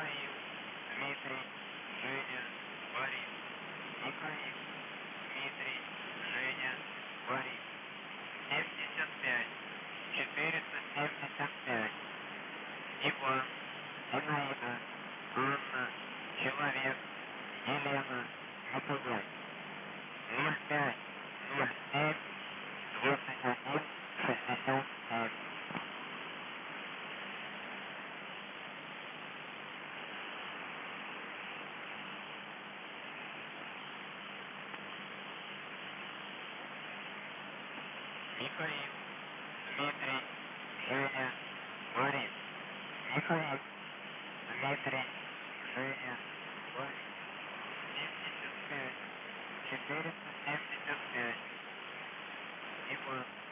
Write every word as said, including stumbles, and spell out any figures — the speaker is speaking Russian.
Михаил, Дмитрий, Женя, Борис. Михаил, Дмитрий, Женя, Борис. семьдесят пять, четыреста семьдесят пять. Иван, Зинаида, Анна, Человек, Елена, Николай. ноль пять, ноль семь, двадцать один, шестьдесят семь. Михаил, Дмитрий, Женя, Борис. Михаил, Дмитрий, Женя, Борис. семьдесят пять, четыреста семьдесят пять. Иван.